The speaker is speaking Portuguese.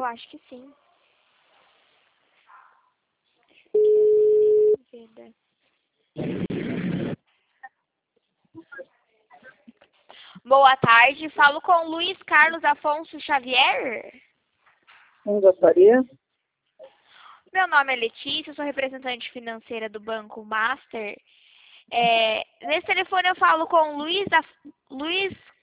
Eu acho que sim. Vida. Boa tarde, falo com Luiz Carlos Afonso Xavier. Quem gostaria? Meu nome é Letícia, sou representante financeira do Banco Master. Nesse telefone eu falo com Luiz